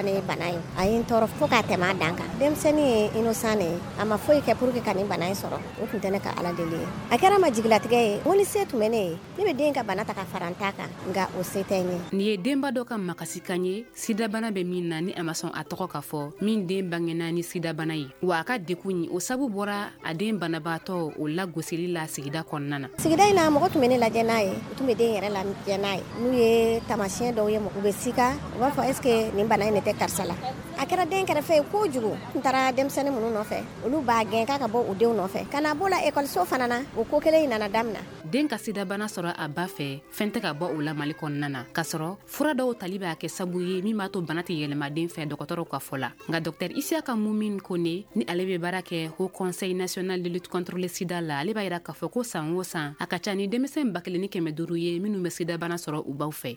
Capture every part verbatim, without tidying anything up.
bolola ni bana ye a ye n tɔɔrɔ fo k'a tɛmɛ a dan kan denmisɛnnin ye innocent de ye a ma foyi kɛ pour que ka nin bana in sɔrɔ o tun tɛ ne ka ala deli ye a kɛra ma jigilatigɛ ye wali se tun bɛ ne ye ne bɛ den ka bana ta ka fara n ta kan nka o se tɛ n ye. Nin ye denba dɔ ka makasikan ye sida bana bɛ min na ni a ma sɔn a tɔgɔ ka fɔ min den bangena ni sida bana ye wa a ka dekun ye o sabu bɔra a den banabaatɔ o lagosili la sigida kɔnɔna na. Sigida in na mɔgɔ tun bɛ ne lajɛ n'a ye u tun bɛ den yɛrɛ lajɛ n'a ye n'u ye taamasiyɛn dɔw ye u bɛ sika u b'a fɔ est-ce que nin bana in de tɛ karisa la a kɛra den kɛrɛfɛ ye kojugu n taara denmisɛnnin minnu nɔfɛ olu b'a gɛn k'a ka bɔ u denw nɔfɛ ka na bɔ la ekɔliso fana na o ko kelen in nana daminɛ. Den ka sida bana sɔrɔ a ba fɛ fɛn tɛ ka bɔ o la Mali kɔnɔna na k'a sɔrɔ fura dɔw tali b'a kɛ sabu ye min b'a to bana tɛ yɛlɛma den fɛ dɔgɔtɔrɔw ka fɔ la nka Dr Isiaka Mumin Kone ni ale bɛ baara kɛ Haut Conseil National de lutte contre le sida la ale b'a yira k'a fɔ ko san o san a ka ca ni denmisɛn ba kelen ni kɛmɛ duuru ye minnu bɛ sida bana sɔrɔ u baw fɛ.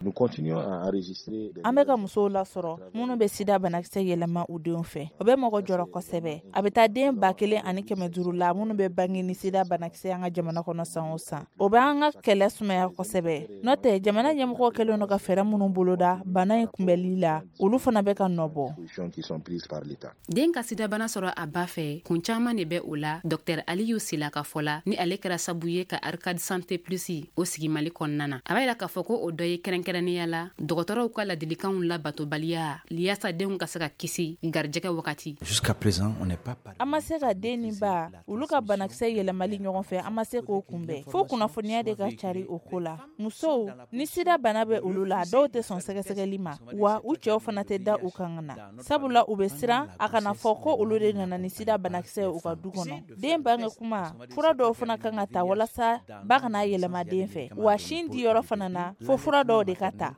An bɛ ka musow lasɔrɔ minnu bɛ sida banakisɛ yɛlɛma u denw fɛ o bɛ mɔgɔ jɔrɔ kosɛbɛ a bɛ taa den ba kelen ani kɛmɛ duuru la minnu bɛ bange ni sida banakisɛ an ka jamana kɔnɔ san o san o bɛ an ka kɛlɛ sumaya kosɛbɛ n'o tɛ jamana ɲɛmɔgɔ kɛlen don ka fɛɛrɛ minnu boloda bana in kunbɛli la olu fana bɛ ka nɔbɔ. Den ka sida bana sɔrɔ a ba fɛ kun caman de bɛ o la Dr Aliyu Sila ka fɔ la ni ale kɛra sabu ye ka Arcade Santé Plus o sigi Mali kɔnɔna na a b'a yira k'a fɔ ko o dɔ ye kɛrɛnkɛrɛnnenya la dɔgɔtɔrɔw ka ladilikanw labatobaliya yaasa denw ka se ka kisi garijɛgɛ wagati. Jusqu'à présent on n'est pas an ma se ka den ni ba olu ka banakisɛ yɛlɛmali ɲɔgɔn fɛ an ma se k'o kunbɛn fo kunnafoniya de ka cari o ko la musow ni sida bana bɛ olu la dɔw tɛ sɔn sɛgɛsɛgɛli ma wa u cɛw fana tɛ da u kan na sabula u bɛ siran a kana fɔ ko olu de nana ni sida banakisɛ u ka du kɔnɔ den bange kuma fura dɔw fana kan ka ta walasa ba kana yɛlɛma den fɛ wa sin di yɔrɔ fana na fo fura dɔw de ka ta.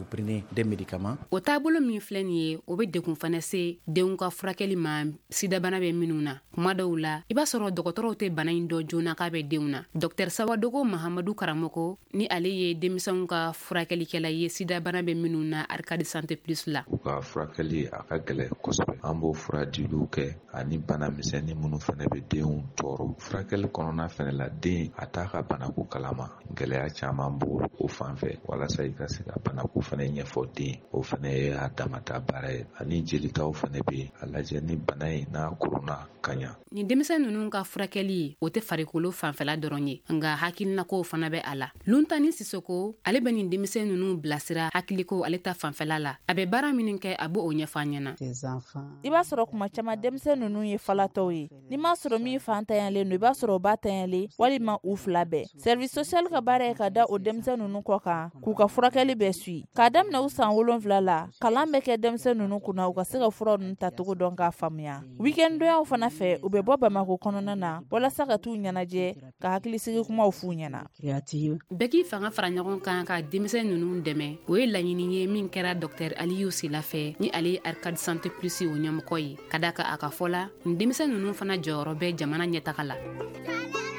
O taabolo min filɛ nin ye o bɛ dekun fana se denw ka furakɛli ma sida bana bɛ minnu na kuma dɔw la i b'a sɔrɔ dɔgɔtɔrɔw tɛ bana in dɔn joona k'a bɛ denw na. Dr Sawadogo Mahamadu Karamoko ni ale ye denmisɛnw ka furakɛlikɛla ye sida bana bɛ minnu na Arcade Santé Plus la. U ka furakɛli a ka gɛlɛn kosɛbɛ an b'o fura diliw kɛ ani bana misɛnnin minnu fana bɛ denw tɔɔrɔ furakɛli kɔnɔna fana la den a t'a ka banako kalama gɛlɛya caman b'o o fan fɛ walasa i ka se ka banako fana ɲɛfɔ den o fana ye a damata baara ye ani jelitaw fana bɛ a lajɛ ni bana in n'a korona ka ɲa. Ni denmisɛn ninnu ka furakɛli o tɛ farikolo fanfɛla dɔrɔn ye nka hakilinako fana bɛ a la. Luntani Sisoko ale bɛ nin denmisɛn ninnu bilasira hakiliko ale ta fanfɛla la a bɛ baara minnu kɛ a b'o ɲɛfɔ an ɲɛna. I b'a sɔrɔ kuma caman denmisɛn ninnu ye falatɔw ye ni m'a sɔrɔ min fan tanyalen don i b'a sɔrɔ o ba tanyalen walima u fila bɛɛ service social ka baara ye ka da o denmisɛn ninnu kɔ kan k'u ka furakɛli bɛɛ suit k'a daminɛ u san wolonwula la kalan bɛ kɛ denmisɛn ninnu kunna u ka se ka fura ninnu tacogo dɔn k'a faamuya weekend doyaw fana fɛ u bɛ bɔ Bamako kɔnɔna na walasa ka t'u ɲɛnajɛ ka hakilisigi kumaw f'u ɲɛna. Bɛɛ k'i fanga fara ɲɔgɔn kan ka denmisɛn ninnu dɛmɛ o ye laɲini ye min kɛra Dr Aliyu Sila fɛ ni ale ye Arcade Santé Plus o ɲɛmɔgɔ ye ka da kan a ka fɔ la ni denmisɛn ninnu fana jɔyɔrɔ bɛ jamana ɲɛtaga la.